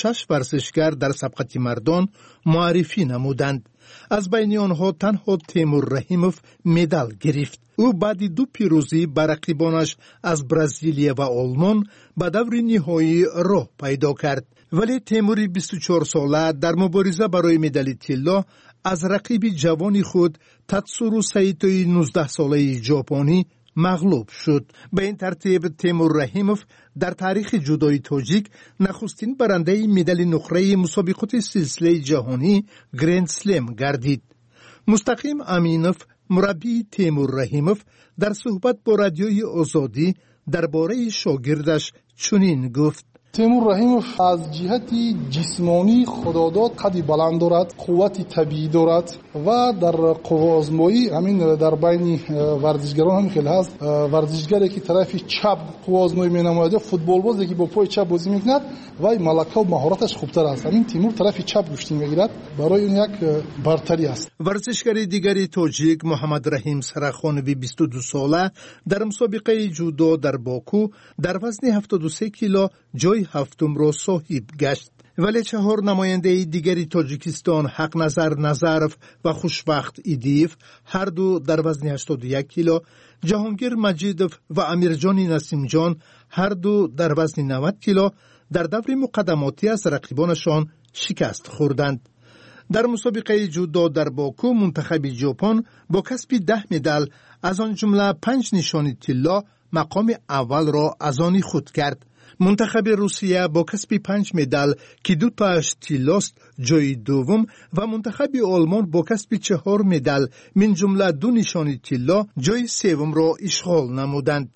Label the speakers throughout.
Speaker 1: 6 ورزشگر در سبقت مردان معرفی نمودند. از بین آنها تنها تیمور رحیموف مدال گرفت. او بعد 2 پیروزی بر رقیبانش از برزیلیا و آلمان به دور نهایی راه پیدا کرد. ولی تیمور 24 ساله در مبارزه برای مدال طلا از رقیب جوان خود تاتسورو سایتوی 19 ساله ژاپنی مغلوب شد. به این ترتیب تیمور رحیموف در تاریخ جودوی تاجیک نخستین برنده مدال نقره مسابقات سلسله جهانی گرند سلم گردید. مستقیم امینوف مربی تیمور رحیموف در صحبت با رادیوی آزادی درباره شاگردش چنین گفت:
Speaker 2: تیمور رحیموف از جهت جسمانی خداداد قدی بلند دارد، قوت طبیعی دارد و در قوازمایی همین در بین ورزشگران هم خیلی هست. ورزشگری که طرف چپ قوازمایی می‌نماید، فوتبال بازی که با پای چپ بازی می‌کند و ملکه و مهارتش خوبتر است. همین تیمور طرف چپ گوشتی می‌گیرد، برای اون یک برتری است.
Speaker 1: ورزشگر دیگری تاجیک محمد رحیم سرخانوی 22 ساله در مسابقه جودو در باکو در وزن 73 کیلو جای هفتم را صاحب گشت. ولی 4 نماینده دیگری تاجیکستان حق نظر نظرف و خوشبخت ایدیف هر دو در وزن 81 کیلو، جهانگیر مجیدوف و امیرجان نسیمجان هر دو در وزن 90 کیلو در دور مقدماتی از رقیبانشان شکست خوردند. در مسابقه جودو در باکو منتخب ژاپن با کسب 10 مدال از آن جمله 5 نشان طلا مقام اول را از آن خود کرد. منتخب روسیه با کسب 5 مدال که 2 تاش طلاست جای دوم و منتخب آلمان با کسب 4 مدال من جمله 2 نشان طلا جای سوم را اشغال نمودند.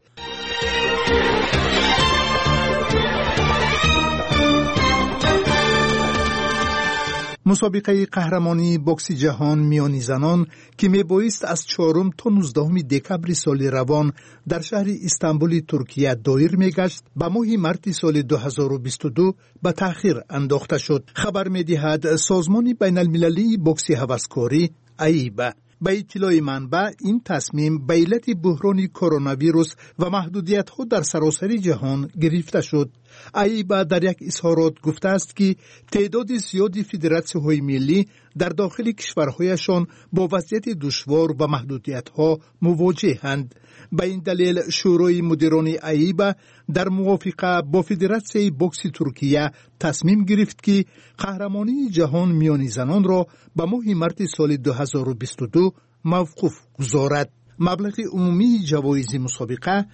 Speaker 1: مسابقه قهرمانی بوکس جهان میانی زنان که میبایست از 4 تا 19 دکبر سال روان در شهر استانبول ترکیه دایر میگشت به ماه مارس سال 2022 به تأخیر انداخته شد. خبر میدهد سازمان بین المللی بوکس هوسکاری ایبا. به اطلاع منبع این تصمیم به علت بحران کرونا ویروس و محدودیت ها در سراسر جهان گرفته شد. ایبا در یک اظهارات گفته است که تعداد زیادی فدراسیون های ملی در داخل کشورهایشان با وضعیت دشوار و محدودیت ها مواجهند. به این دلیل شورای مدیران ایبا در موافقه با فدراسیون بوکس ترکیه تصمیم گرفت که قهرمانی جهان میانی زنان را به ماه مارس سال 2022 موقوف گذارد. مبلغ عمومی جوایز مسابقه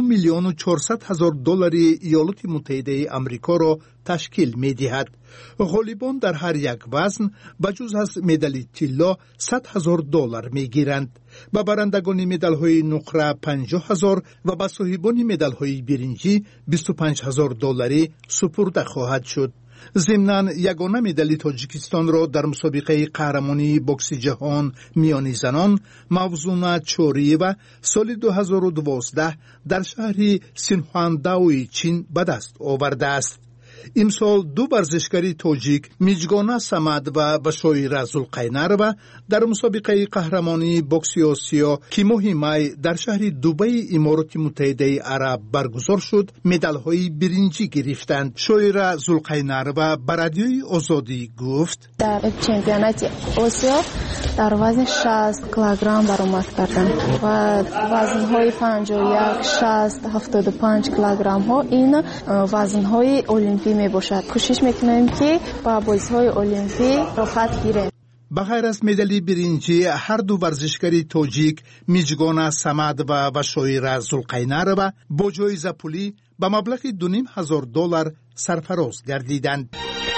Speaker 1: 2,400,000 دلار ایالات متحده آمریکا را تشکیل می دهد. غالبان در هر یک وزن بجز از مدال طلا 100,000 دلار می گیرند. به برندگان مدال های نقره 50,000 و به صاحبان مدال های برنجی 25,000 دلاری سپرده خواهد شد. ضمناً یگانه مدال تاجیکستان را در مسابقه قهرمانی بوکس جهان میانی زنان موزونا چوریوا سال 2012 در شهر سینهوانداوی چین به دست آورده است. امسال 2 ورزشکار تاجیک میجگانا سمد و بشایر زلقینروا در مسابقه قهرمانی بوکس آسیا که ماه می در شهر دبی امارات متحده عرب برگزار شد مدال‌های برنجی گرفتند. شایر زلقینروا به رادیوی آزادی گفت:
Speaker 3: در چمپیونات آسیا در وزن 60 کیلوگرم برآمد کردم و وزن‌های 51 60 75 کیلوگرم ها این وزن‌های المپی می باشد. کوشش میکنیم که با بازی‌های المپی رخصت گیریم.
Speaker 1: به غیر از مدال برنجی هر 2 ورزشکار تاجیک میجگانا سمد و بشایر زلقینروا با جایزه پولی به مبلغ 2,500 دلار سرفراز گردیدند.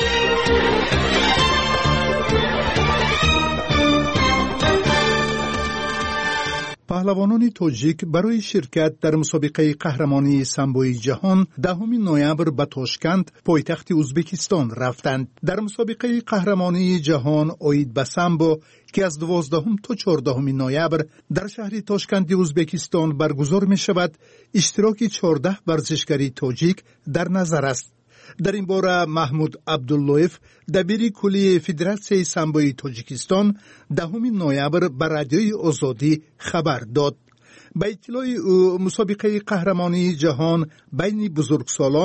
Speaker 1: پهلوانان تاجیک برای شرکت در مسابقه قهرمانی سامبوی جهان 10 نوامبر به تاشکند پایتخت ازبکستان رفتند. در مسابقه قهرمانی جهان اوید به سامبو که از 12 تا 14 نوامبر در شهر تاشکند ازبکستان برگزار می شود، اشتراک 14 ورزشکار تاجیک در نظر است. در این باره محمود عبداللهیف دبیر کلی فدراسیون سامبوی تاجیکستان 10 نوامبر به رادیوی آزادی خبر داد. به اطلاع او مسابقه قهرمانی جهان بین بزرگسالان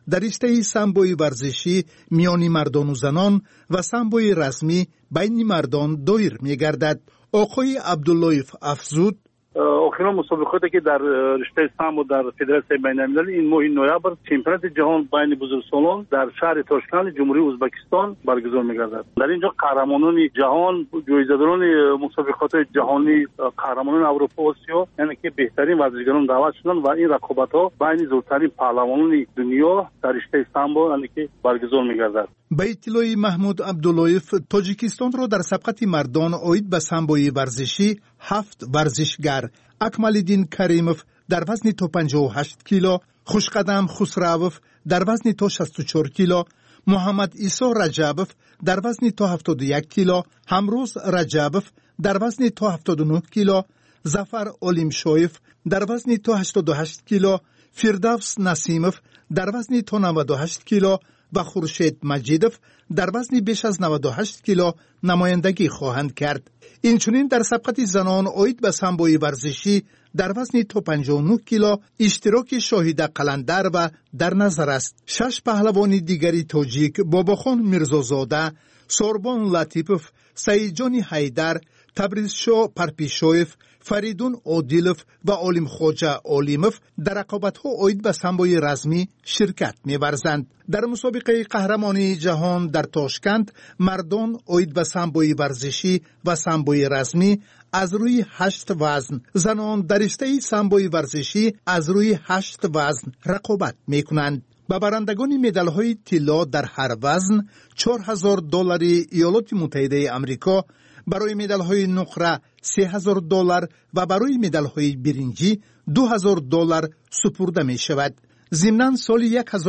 Speaker 1: در رشته سامبوی ورزشی میان مردان و زنان و سامبوی رسمی بین مردان دایر می‌گردد. آقای عبداللطیف افزود
Speaker 4: آخرین مسابقاتی که در رشته سامبو در فدراسیون بین‌المللی این ماه نوامبر چمپیونات جهان بین بزرگسالان در شهر تاشکند جمهوری ازبکستان برگزار می‌گردد. در اینجا قهرمانان جهان، جایزه‌داران مسابقات جهانی، قهرمانان اروپا و آسیا، یعنی که بهترین ورزشکاران دعوت شدند و این رقابت‌ها بین زورترین پهلوانان دنیا در رشته سامبو یعنی که برگزار می‌گردد.
Speaker 1: به اطلاع محمود عبداللطیف، تاجیکستان را در سبقت مردان اید به سامبوی ورزشی 7 ورزشگر اکمالدین کریموف در وزن تا 58 کیلو، خوشقدم خسروف در وزن تا 64 کیلو، محمد عیسی رجبوف در وزن تا 71 کیلو، همروز رجبوف در وزن تا 79 کیلو، ظفر اولیمشویف در وزن تا 88 کیلو، فردوس نسیموف در وزن تا 98 کیلو و خورشید مجیدوف در وزن بیش از 98 کیلو نمایندگی خواهند کرد. اینچنین در سبقت زنان اید به سامبوی ورزشی در وزن تا 59 کیلو اشتراک شاهیده قلندر و در نظر است. 6 پهلوان دیگری تاجیک باباخان میرزازاده، سوربان لطیپوف، سعیدجان حیدر، تبریزشاه پرپیشویف، فریدون عادیلوف و علیم خوجه علیموف در رقابت‌ها اید به سامبوی رسمی شرکت می‌ورزند. در مسابقه قهرمانی جهان در تاشکند مردان اید به سامبوی ورزشی و سامبوی رسمی از روی 8 وزن، زنان در رشته سامبوی ورزشی از روی 8 وزن رقابت می‌کنند. به برندگان مدال‌های طلا در هر وزن $4,000 ایالات متحده آمریکا، برای مدال‌های نقره $3,000 و برای مدال‌های برنجی $2,000 سپرده می‌شود. ضمناً سال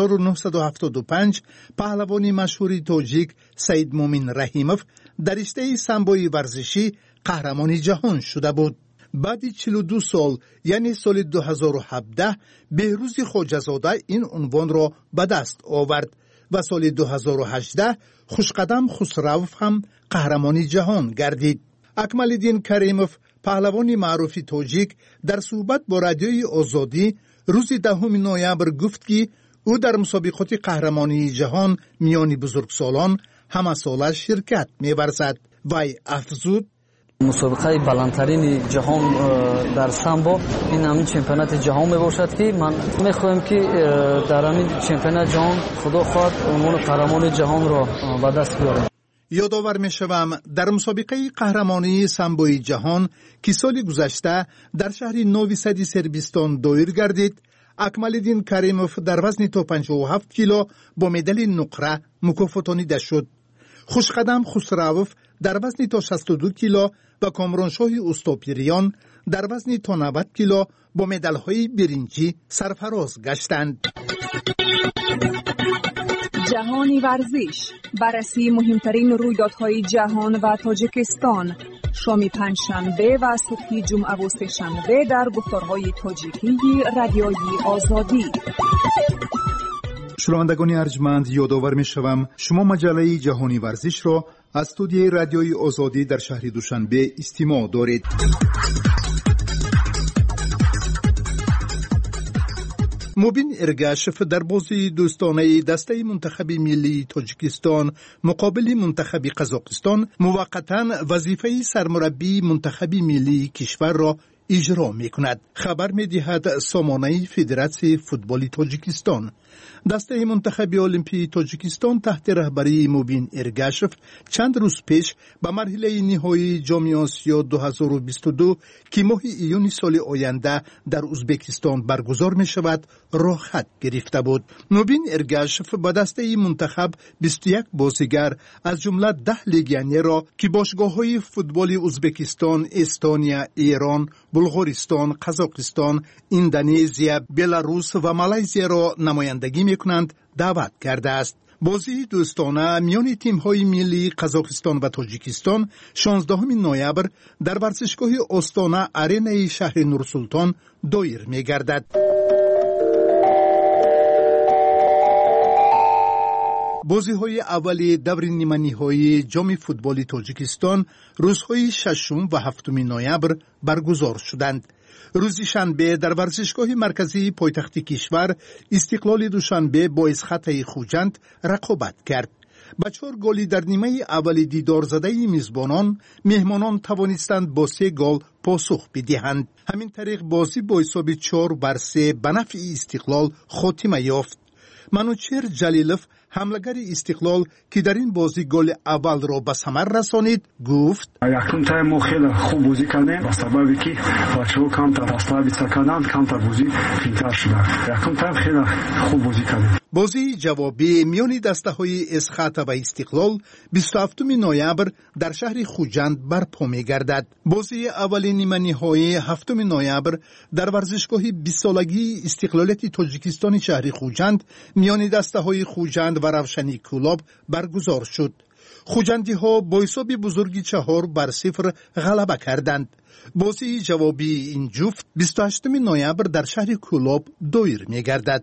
Speaker 1: 1975 پهلوان مشهور تاجیک سید مومن رحیموف در رشته سامبوی ورزشی قهرمان جهان شده بود. بعد 42 سال یعنی سال 2017 بهروز خواجه‌زاده این عنوان را به دست آورد و سال 2018 خوشقدم خسروف هم قهرمان جهان گردید. اکمالدین کریموف پهلوان معروف تاجیک در صحبت با رادیوی آزادی روز 10 نوامبر گفت که او در مسابقات قهرمانی جهان میان بزرگسالان همه ساله شرکت می‌ورزد. وی افزود
Speaker 5: مسابقه بلندترین جهان در سامبو این همین چمپیونات جهان میباشد که من میخواهم که در همین چمپیونات جهان خدا خواهد عنوان قهرمان جهان را به دست بیارم.
Speaker 1: یادآور میشوم در مسابقه قهرمانی سامبوی جهان که سال گذشته در شهر نوی سد سربستان دایر گردید، اکمالدین کریموف در وزن تا 57 کیلو با مدال نقره مکافاتانیده شد. خوشقدم خسروف در وزن تا 62 کیلو و کامرانشاه استوپیریان در وزن تا 90 کیلو با مدال‌های برنجی سرفراز گشتند.
Speaker 6: جهانی ورزش، بررسی مهمترین رویدادهای جهان و تاجیکستان، شام پنجشنبه و صبح جمعه و سه‌شنبه در گفتارهای تاجیکی رادیوی آزادی.
Speaker 1: شنوندگان ارجمند، یادآور می‌شوم شما مجله جهانی ورزش را از استودیوی رادیوی آزادی در شهر دوشنبه استماع دارید. موبین ارگاشف در بازی دوستانه دسته منتخب ملی تاجیکستان مقابل منتخب قزاقستان موقتا وظیفه سرمربی منتخب ملی کشور را اجرا می‌کند. خبر می‌دهد سامانه فدراسیون فوتبال تاجیکستان. دسته منتخب المپی تاجیکستان تحت رهبری موبین ارگاشف چند روز پیش به مرحله نهایی جام آسیا 2022 که ماه ایون سال آینده در ازبکستان برگزار می شود راه خط گرفته بود. موبین ارگاشف با دسته منتخب 21 بازیگر از جمله 10 لگیونر را که باشگاه‌های فوتبال ازبکستان، استونیا، ایران، بلغارستان، قزاقستان، اندونزیا، بلاروس و مالزی را نمایندگی می‌کنند دعوت کرده است. بازی دوستانه میان تیم‌های ملی قزاقستان و تاجیکستان 16 نوامبر در ورزشگاه آستانه آرینای شهر نورسلطان دایر می‌گردد. بازی‌های اولی دور نیمه‌نهایی جام فوتبال تاجیکستان روزهای 6 و 7 نوامبر برگزار شدند. روز شنبه در ورزشگاه مرکزی پایتخت کشور استقلال دوشنبه با اسخط خوجند رقابت کرد. با 4 گلی در نیمه اول دیدار زده میزبانان، مهمانان توانستند با 3 گل پاسخ بدهند. همین طریق بازی با حساب 4-3 به نفع استقلال خاتمه یافت. منوچهر جلیلوف حملگر استقلال که در این بازی گل اول را به ثمر رسانید گفت:
Speaker 7: یکم تایم ما خیلی خوب بازی کردیم با سببی که بچه‌ها کمتر استابیت کردند، کمتر بازی بهتر شد. یکم تایم خیلی خوب بازی کردیم.
Speaker 1: بازی جوابی میان دسته‌های اسخط و استقلال 27 نوامبر در شهر خوجند برپا می‌گردد. بازی اول نیمه نهایی 7 نوامبر در ورزشگاه 20 سالگی استقلالیت تاجیکستان شهر خوجند میان دسته‌های خوجند و روشنی کلاب برگزار شد. خوجندی‌ها با حساب بزرگی 4-0 غلبه کردند. بازی جوابی این جفت 28 نوامبر در شهر کلاب دایر می‌گردد.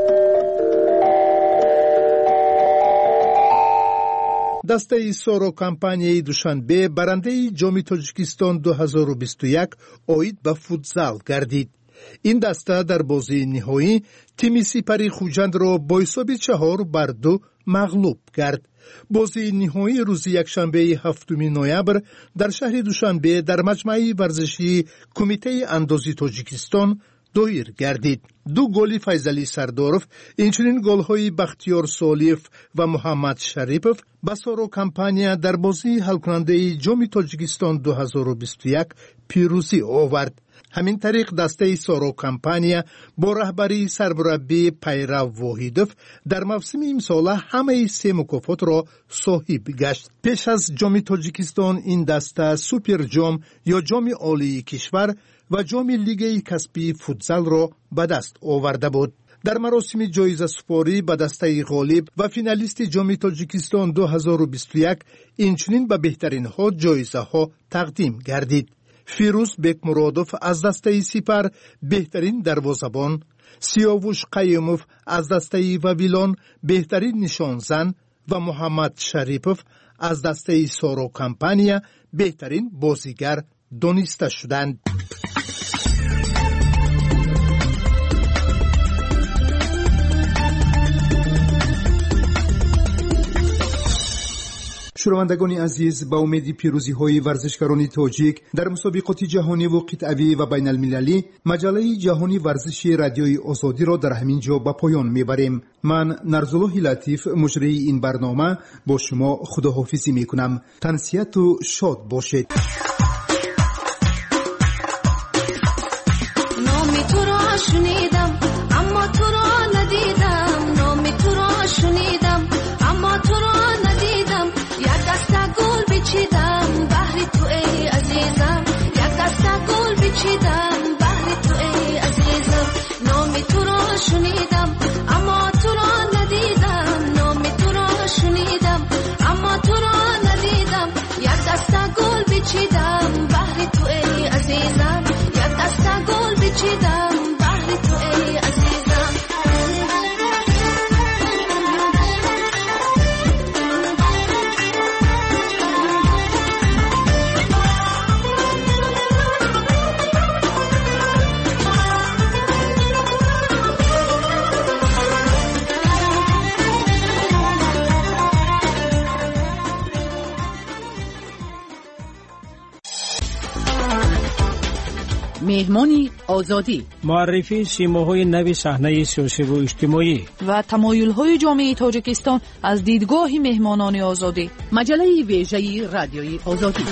Speaker 1: دسته سورو کمپانی دوشنبه برنده جام تاجیکستان 2021 اوید به فوتزال گردید. این دسته در بازی نهایی تیم سپری خوجند را با حساب 4-2 مغلوب کرد. بازی نهایی روز یکشنبه 7 نوامبر در شهر دوشنبه در مجمع ورزشی کمیته اندازی تاجیکستان دایر گردید. 2 گل فیضعلی سردارов، اینچنین گل‌های بختیار سالیف و محمد شریپов به سورو کمپانی در بازی حل کننده جام تاجیکستان 2021 پیروزی آورد. همین طریق دسته سورو کمپانی با رهبری سرمربی پیرو واحیدوف در موسم امسال همه 3 مکافات را صاحب گشت. پیش از جام تاجیکستان این دسته سوپر جام یا جام عالی کشور و جام لیگ کسبی فوتزال را به دست آورده بود. در مراسم جایزه سپاری به دسته غالب و فینالیست جام تاجیکستان 2021 اینچنین به بهترین ها جایزه ها تقدیم گردید. فیروز بک مرادوف از دسته سپر بهترین دروازه‌بان، سیاوش قیوموف از دسته وویلان بهترین نشانزن و محمد شریپov از دسته سورو کمپانی بهترین بازیگر دانسته شدند. شنوندگان عزیز، با امید پیروزی های ورزشکاران تاجیک در مسابقات جهانی و قطعی و بین المللی، مجله جهانی ورزشی رادیوی آزادی را در همین جا به پایان میبریم. من نرزالله لطیف مجری این برنامه با شما خداحافظی میکنم. تنسیت و شاد باشید.
Speaker 8: نامی تو را شنیدم اما تو را ندیدم، نامی تو را شنیدم اما تو را ندیدم. یک دسته گل بچیدم بهر تو ای عزیزم، یک دسته گل بچیدم بهر تو ای عزیزم. نامی تو را شنیدم اما تو را ندیدم، نامی تو را شنیدم اما تو را ندیدم. یک دسته گل بچیدم بهر تو ای عزیزم، یک دسته گل بچیدم بهر تو ای عزیزم.
Speaker 9: مهمانی آزادی،
Speaker 10: معرفی سیماهای نو صحنه سیاسی و اجتماعی
Speaker 9: و تمایل‌های جامعه تاجیکستان از دیدگاه مهمانان آزادی. مجله ویژه رادیوی آزادی.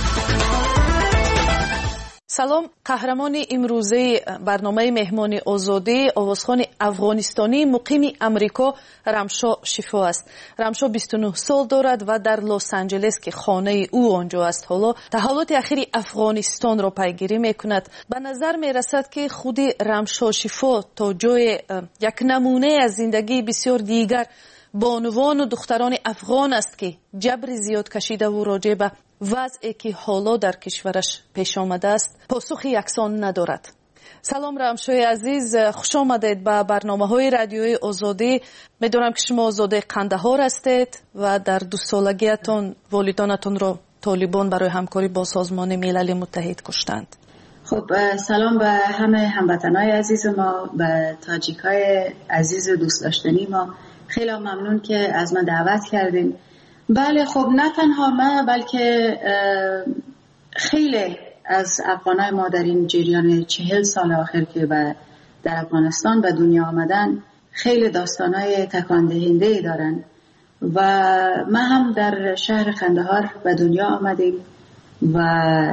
Speaker 9: سلام، قهرمان امروزه برنامه مهمان آزادی آوازخوان افغانستانی مقیم امریکا رمشا شفو است. رمشا 29 سال دارد و در لس آنجلس که خانه او آنجا است حالا تحولات اخیر افغانستان را پیگیری میکند. به نظر میرسد که خود رمشا شفو تا جای یک نمونه از زندگی بسیار دیگر بانوان و دختران افغان است که جبر زیاد کشیده و راجع به وضعی که حالا در کشورش پیش آمده است پاسخ یکسان ندارد. سلام رمشوی عزیز، خوش آمدید به برنامه‌های رادیوی آزادی. می‌دونم که شما آزاده قندهار هستید و در 2 سالگیتون والدانتون را طالبان برای همکاری با سازمان ملل متحد کشتند.
Speaker 11: خب سلام به همه هموطنای عزیز ما، به تاجیکای عزیز و دوست داشتنی ما. خیلی ممنون که از من دعوت کردین. بله خب نه تنها من بلکه خیلی از افغانای ما در این جریان 40 سال آخر که در افغانستان به دنیا آمدن خیلی داستانای تکان دهنده دارن و ما هم در شهر قندهار به دنیا آمدیم و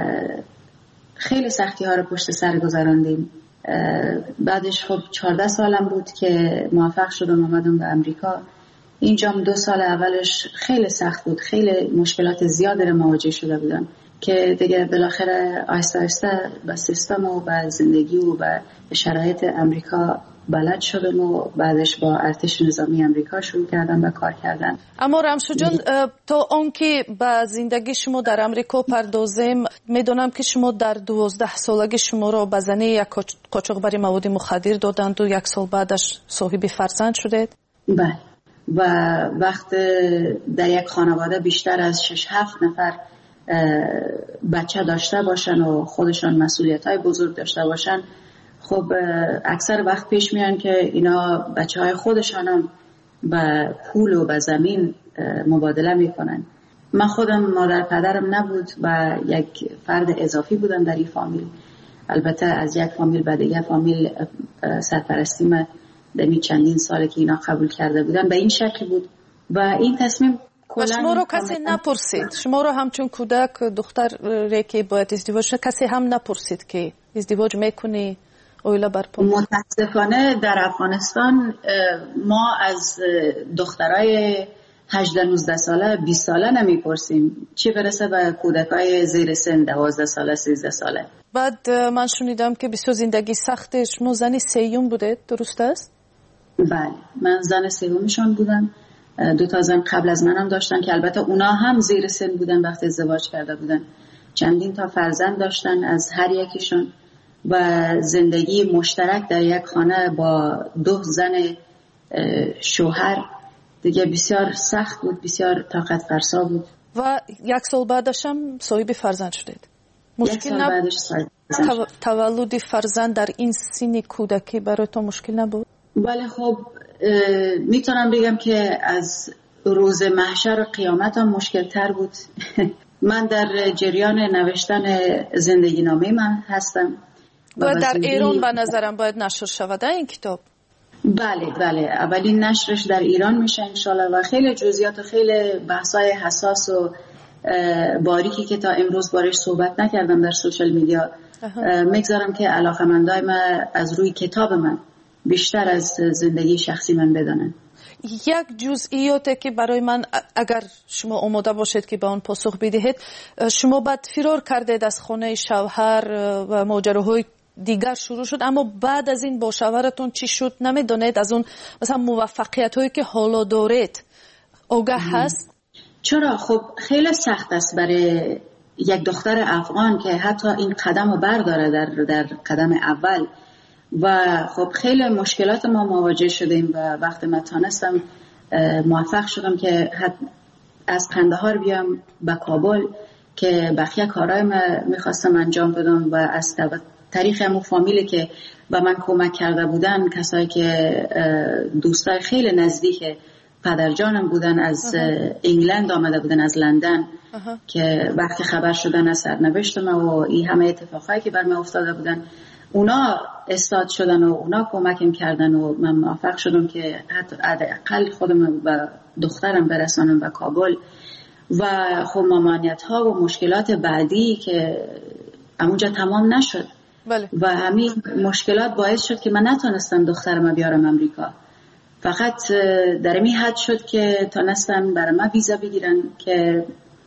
Speaker 11: خیلی سختی ها رو پشت سر گذراندیم. بعدش خب 14 سالم بود که موفق شدم آمدم به امریکا. اینجا 2 سال اولش خیلی سخت بود، خیلی مشکلات زیادی رو مواجه شده بودم که دیگه بالاخره آهسته آهسته به سیستم و به زندگی و به شرایط امریکا بلد شدم و بعدش با ارتش نظامی امریکا شروع کردم به کار کردن.
Speaker 9: اما رمشو جان، تا آنکه به زندگی شما در امریکا پردازیم، میدونم که شما در 12 سالگی شما را به زنی یک قاچاقبر مواد مخدر دادند و 1 سال بعدش صاحب فرزند شدید.
Speaker 11: بله، و وقت در یک خانواده بیشتر از 6-7 نفر بچه داشته باشن و خودشان مسئولیت‌های بزرگ داشته باشن، خب اکثر وقت پیش میان که اینا بچه‌های خودشان هم به پول و به زمین مبادله میکنن. من خودم مادر پدرم نبود و یک فرد اضافی بودم در این فامیل. البته از یک فامیل به دیگه فامیل سرپرستی من دمی چندین ساله که اینا قبول کرده بودن به این شکل بود و این تصمیم
Speaker 9: و شما رو کسی نپرسید؟ شما رو همچون کودک دختر که باید ازدواج کسی هم نپرسید که ازدواج میکنی؟
Speaker 11: متاسفانه در افغانستان ما از دخترای 18-19 ساله 20 ساله نمیپرسیم، چی برسه به کودکای زیر سن 12 ساله 13 ساله.
Speaker 9: بعد من شنیدم که بسیار زندگی سخته. شما زنی سیوم بوده، درست است؟
Speaker 11: بله، من زن سیومشان بودم. 2 تا زن قبل از منم داشتن که البته اونا هم زیر سن بودن وقتی ازدواج کرده بودن. چندین تا فرزند داشتن از هر یکیشون و زندگی مشترک در یک خانه با 2 زن شوهر دیگه بسیار سخت بود، بسیار طاقت فرسا بود.
Speaker 9: و 1 سال بعدش هم صاحب فرزند شدید. مشکل نبود؟ تولد فرزند در این سن کودکی برای تو مشکل نبود؟
Speaker 11: بله خب میتونم بگم که از روز محشر و قیامت هم مشکل تر بود. من در جریان نوشتن زندگی نامه من هستم.
Speaker 9: باید در ایران به نظرم باید نشر شود این کتاب.
Speaker 11: بله، اولین نشرش در ایران میشه انشالله و خیلی جزئیات و خیلی بحثای حساس و باریکی که تا امروز بارش صحبت نکردم در سوشال میدیا میگذارم که علاقه‌مندای من از روی کتاب من بیشتر از زندگی شخصی من بدانن.
Speaker 9: یک جزئیاتی که برای من اگر شما آماده باشید که به آن پاسخ بدهید، شما بعد فرار کردید از خانه شوهر و ماجراهای دیگر شروع شد، اما بعد از این با شوهرتون چی شد نمیدونید؟ از اون مثلا موفقیت هایی که حالا دارید آگاه هست؟
Speaker 11: چرا؟ خب خیلی سخت است برای یک دختر افغان که حتی این قدم رو برداره در قدم اول و خب خیلی مشکلات ما مواجه شدیم و وقت من تانستم موفق شدم که از قندهار بیام به کابل که بقیه کارهای من میخواستم انجام بدم و از طریق همون فامیلی که به من کمک کرده بودن، کسایی که دوستای خیلی نزدیک پدرجانم بودن، از انگلند آمده بودن، از لندن که وقتی خبر شدن از سرنوشت من و این همه اتفاقایی که بر من افتاده بودن، اونا استاد شدن و اونا کمکم کردن و من موفق شدم که حتی حداقل خودم و دخترم برسانم به کابل. و خب ممانعت ها و مشکلات بعدی که همونجا تمام نشد.
Speaker 9: بله.
Speaker 11: و همین مشکلات باعث شد که من نتونستم دخترم بیارم امریکا. فقط در این حد شد که تونستن برای من ویزا بگیرن که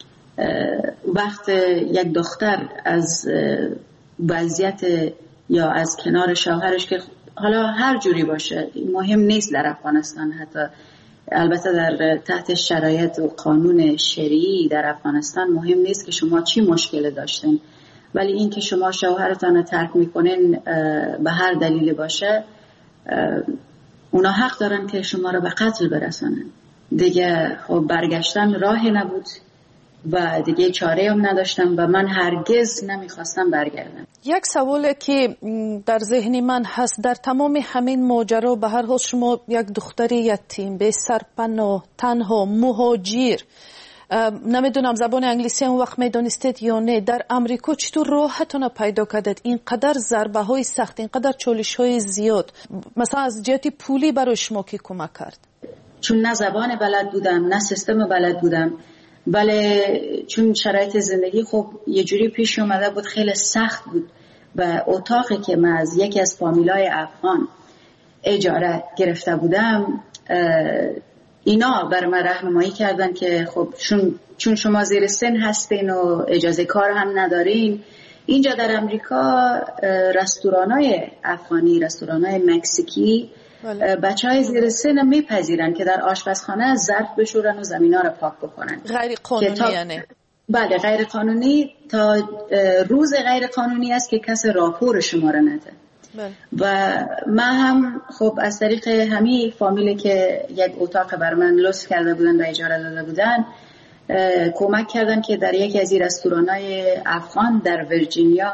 Speaker 11: وقت یک دختر از وضعیت یا از کنار شوهرش که حالا هر جوری باشه مهم نیست در افغانستان، حتی البته در تحت شرایط و قانون شرعی در افغانستان مهم نیست که شما چی مشکل داشتین، ولی این که شما شوهرتان رو ترک میکنین به هر دلیل باشه، اونا حق دارن که شما رو به قتل برسانن. دیگه خب برگشتن راهی نبود و دیگه چاره هم نداشتم و من هرگز نمیخواستم برگردم.
Speaker 9: یک سوال که در ذهن من هست، در تمام همین ماجرا به هر حال شما یک دختر یتیم به سرپناه، تنها، مهاجر، نمیدونم زبان انگلیسی هم وقت میدانستید یا نه، در امریکا چطور راهتون پیدا کردید؟ اینقدر ضربه های سخت، اینقدر چالش های زیاد، مثلا از جهت پولی برای شما کی کمک کرد؟
Speaker 11: چون نه زبان بلد بودم نه سیستم بلد بودم، بله چون شرایط زندگی خب یه جوری پیش اومده بود، خیلی سخت بود و اتاقی که من از یکی از فامیلای افغان اجاره گرفته بودم، اینا بر من راهنمایی کردن که خب چون شما زیر سن هستین و اجازه کار هم ندارین، اینجا در امریکا رستورانای افغانی، رستورانای مکزیکی بچهای زیر سن میپذیرن که در آشپزخانه ظرف بشورن و زمینا رو پاک بکنن.
Speaker 9: غیر قانونی یعنی؟
Speaker 11: بله غیر قانونی، تا روز غیر قانونی است که کسی راپور شما رو نده. و من هم خب از طریق همین فامیلی که یک اتاق بر من لطف کرده بودن و اجاره داده بودن کمک کردن که در یکی از این رستورانای افغان در ویرجینیا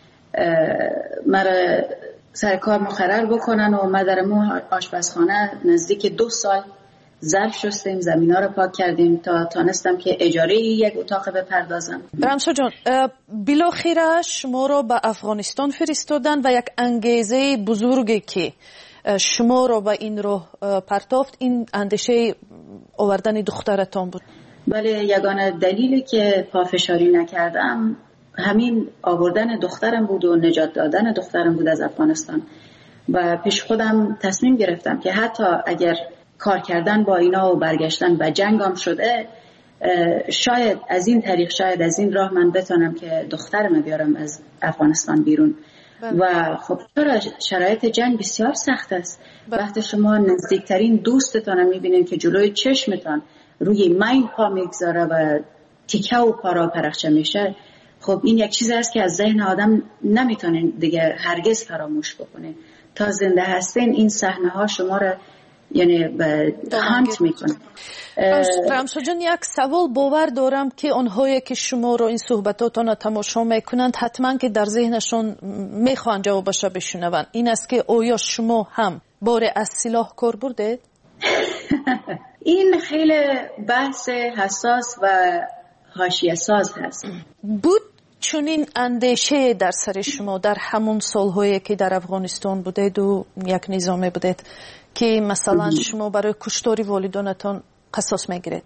Speaker 11: مرا سر کار مقرر بکنن و ما در آشپزخانه نزدیک 2 سال ظرف شستیم، زمینا رو پاک کردیم تا تانستم که اجاره یک اتاق بپردازم.
Speaker 9: رمشا جان، بالاخره شما رو به افغانستان فرستادن و یک انگیزه بزرگی که شما رو به این راه پرتافت، این اندیشه آوردن دخترتان بود.
Speaker 11: بله، یگانه دلیلی که پافشاری نکردم همین آوردن دخترم بود و نجات دادن دخترم بود از افغانستان. و پیش خودم تصمیم گرفتم که حتی اگر کار کردن با اینا و برگشتن و جنگام شده، شاید از این طریق، شاید از این راه من بتونم که دخترم بیارم از افغانستان بیرون. و خب چرا شرایط جنگ بسیار سخت است. وقتی شما نزدیکترین دوستتان میبینین که جلوی چشمتان روی مین پا میگذاره و تیکه و پارا پرخچه میشه، خب این یک چیز است که از ذهن آدم نمیتونین دیگه هرگز فراموش بکنین. تا زنده هستین این صحنه ها شما را یعنی به هانت میکنه.
Speaker 9: رمشا جان، یک سوال باور دارم که آنهایی که شما رو این صحبتاتون رو تماشا میکنند حتما که در ذهنشون میخوان جوابش رو بشنون. این است که آیا شما هم بار از سلاح کار بردید؟
Speaker 11: این خیلی بحث حساس و حاشیه ساز هست.
Speaker 9: بود چونین اندیشه در سر شما در همون سالهایی که در افغانستان بودید و یک نظامی بودید که مثلا شما برای کشتاری والدانتان قصاص میگیرید؟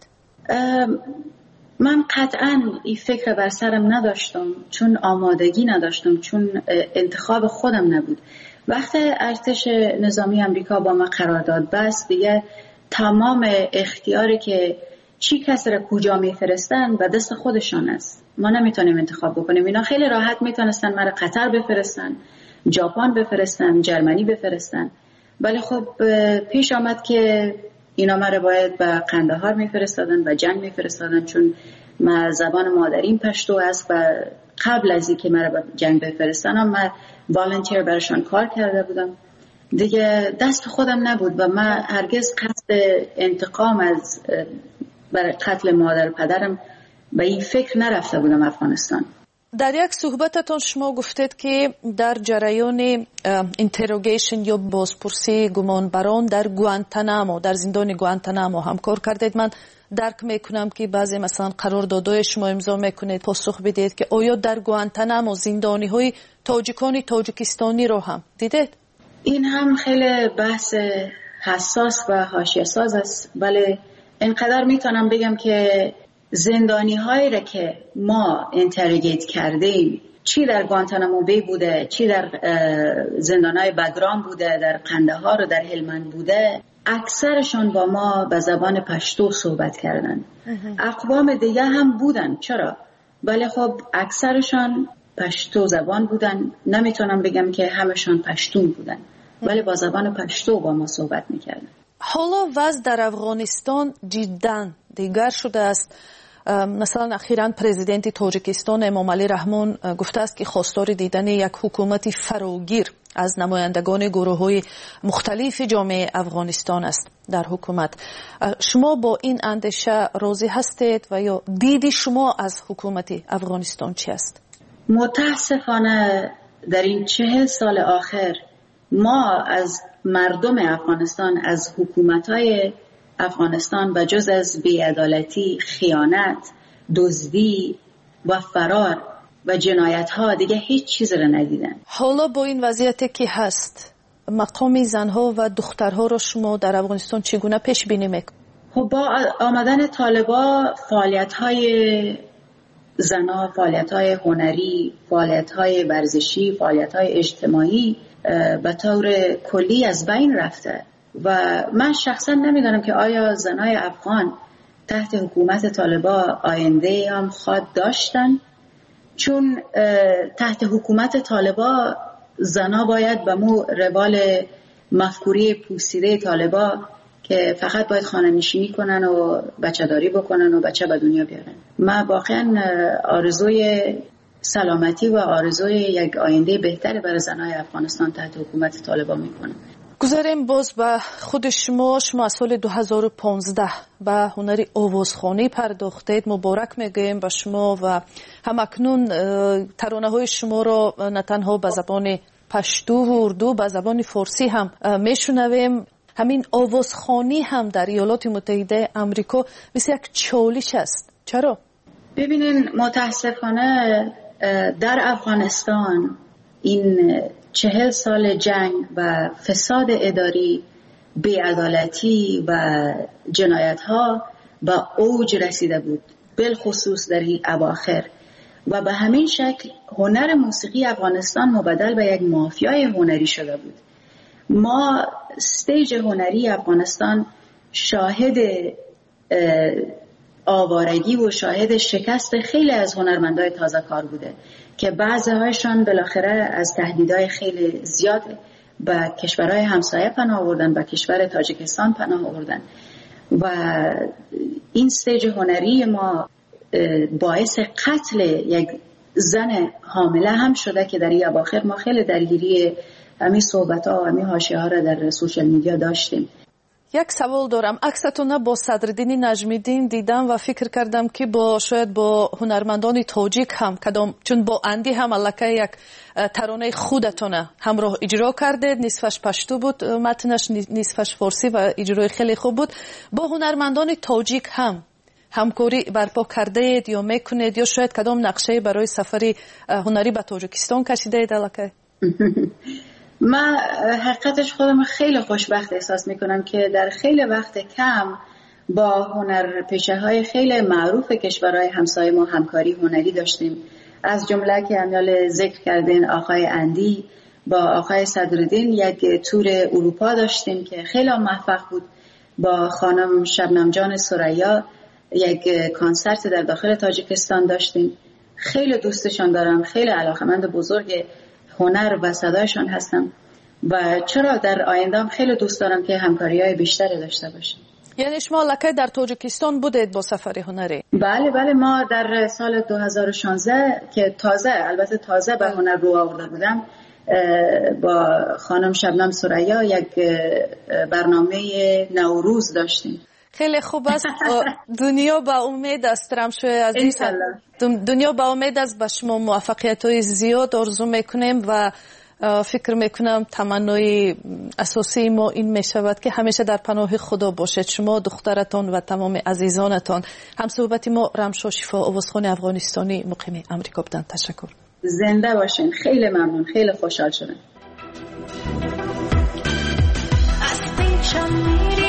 Speaker 11: من قطعا این فکر بر سرم نداشتم، چون آمادگی نداشتم، چون انتخاب خودم نبود. وقتی ارتش نظامی امریکا با ما قرارداد بست، دیگه تمام اختیاری که چی کس را کجا میفرستن و دست خودشان است. ما نمیتونیم انتخاب بکنیم. اینا خیلی راحت میتونستن مرا قطر بفرستن، ژاپن بفرستن، جرمنی بفرستن. ولی خب پیش آمد که اینا مرا باید به قندهار میفرستادن و جنگ میفرستادن، چون من زبان مادریم پشتو است و قبل از اینکه مرا به جنگ بفرستن من والنتیر براشون کار کرده بودم. دیگه دست خودم نبود و من هرگز قصد انتقام از برای قتل مادر پدرم به این فکر نرفته بودم افغانستان.
Speaker 9: در یک صحبتتان شما گفتید که در جریان اینتروگیشن یا بازپرسی گمانبران در گوانتانامو، در زندان گوانتانامو هم کار کردید. من درک میکنم که بعضی مثلا قراردادهای شما امضا میکنید، پاسخ بدید که آیا در گوانتانامو زندانی های تاجیکانی تاجیکستانی رو هم دیدید؟
Speaker 11: این هم خیلی بحث حساس و حاشیه ساز است، ولی اینقدر میتونم بگم که زندانی هایی را که ما اینتروگیت کردیم، چی در گوانتانامو بی بوده، چی در زندانهای بگرام بوده، در قندهار و در هلمند بوده، اکثرشون با ما به زبان پشتو صحبت کردن. اقوام دیگه هم بودن، چرا؟ ولی خب اکثرشون پشتو زبان بودن. نمیتونم بگم که همشون پشتون بودن، ولی با زبان پشتو با ما صحبت میکردن.
Speaker 9: حالا وضع در افغانستان جداً دیگر شده است مثلا اخیراً پرزیدنت تاجیکستان امامعلی رحمان گفته است که خواستار دیدن یک حکومت فراگیر از نمایندگان گروه‌های مختلف جامعه افغانستان است در حکومت. شما با این اندیشه راضی هستید و یا دیدی شما از حکومت افغانستان چی است؟
Speaker 11: متاسفانه در این 40 سال آخر ما از مردم افغانستان، از حکومت‌های افغانستان و جز از بی‌عدالتی، خیانت، دزدی و فرار و جنایت‌ها دیگه هیچ چیز را ندیدن.
Speaker 9: حالا با این وضعیتی که هست مقام زنها و دخترها رو شما در افغانستان چگونه پیش بینی میکنید؟
Speaker 11: خب با آمدن طالبا فعالیت‌های زنها، فعالیت‌های هنری، فعالیت‌های ورزشی، فعالیت‌های اجتماعی به طور کلی از بین رفته و من شخصا نمیدونم که آیا زنای افغان تحت حکومت طالبا آینده هم خواهد داشتن، چون تحت حکومت طالبا زنا باید به مو روال مفکوری پوسیده طالبا که فقط باید خانه نشینی کنن و بچه داری بکنن و بچه به دنیا بیارن. من واقعا آرزوی سلامتی و آرزوی یک آینده بهتر برای زنای افغانستان تحت حکومت طالبان میکنم.
Speaker 9: گذاریم باز به خود شما از سال 2015 به هنری آوازخوانی پرداختید. مبارک میگویم به شما و همکنون ترانه های شما را نه تنها به زبان پشتو و اردو، به زبان فارسی هم میشنویم. همین آوازخوانی هم در ایالات متحده آمریکا مثل یک چالش است. چرا؟
Speaker 11: ببینین متاسفانه در افغانستان این 40 سال جنگ و فساد اداری، بی‌عدالتی و جنایت‌ها به اوج رسیده بود، بالخصوص در این اواخر و به همین شکل هنر موسیقی افغانستان مبدل به یک مافیای هنری شده بود. ما استیج هنری افغانستان شاهد آوارگی و شاهد شکست خیلی از هنرمندای تازه کار بوده که بعضی‌هایشان بالاخره از تهدیدهای خیلی زیاد به کشورهای همسایه پناه آوردن، به کشور تاجیکستان پناه آوردن و این استیج هنری ما باعث قتل یک زن حامله هم شده که در این اواخر ما خیلی درگیری همین صحبت‌ها و همین حاشیه‌ها را در سوشال میدیا داشتیم.
Speaker 9: یک سوال دارم. عکستون با صدرالدین نجمیدین دیدم و فکر کردم که شاید با هنرمندان تاجیک هم کدام، چون با اندی هم الکه یک ترانه خودتون همراه اجرا کردید، نصفش پشتو بود متنش، نصفش فارسی و اجرای خیلی خوب بود. با هنرمندان تاجیک هم همکاری برپا کرده اید یا میکنید یا شاید کدام نقشه برای سفری هنری به تاجیکستان کشیده اید الکه؟
Speaker 11: من حقیقتش خودم خیلی خوشبخت احساس میکنم که در خیلی وقت کم با هنرپیشه های خیلی معروف کشورهای همسایه ما همکاری هنری داشتیم. از جمله که امیال ذکر کردین آقای اندی با آقای صدرالدین یک تور اروپا داشتیم که خیلی موفق بود. با خانم شبنم جان ثریا یک کانسرت در داخل تاجیکستان داشتیم. خیلی دوستشان دارم، خیلی علاقه‌مند بزرگ هنر و صدایشان هستم و چرا در آینده هم خیلی دوست دارم که همکاری‌های بیشتری داشته باشیم.
Speaker 9: یعنی شما لکه در تاجیکستان بودید با سفر هنری؟
Speaker 11: بله ما در سال 2016 که تازه به هنر رو آورده بودم با خانم شبنم ثریا یک برنامه نوروز داشتیم.
Speaker 9: خیلی خوب است. دنیا با امید است رمشو عزیز، دنیا با امید است. به شما موفقیت‌های زیاد آرزو میکنیم و فکر میکنم تمنای اساسی ما این میشود که همیشه در پناه خدا باشید شما، دخترتان و تمام عزیزانتان. هم صحبت ما رمشو شفا آوازخوان افغانستانی مقیم امریکا بودند. تشکر.
Speaker 11: زنده باشین. خیلی ممنون، خیلی خوشحال شدم.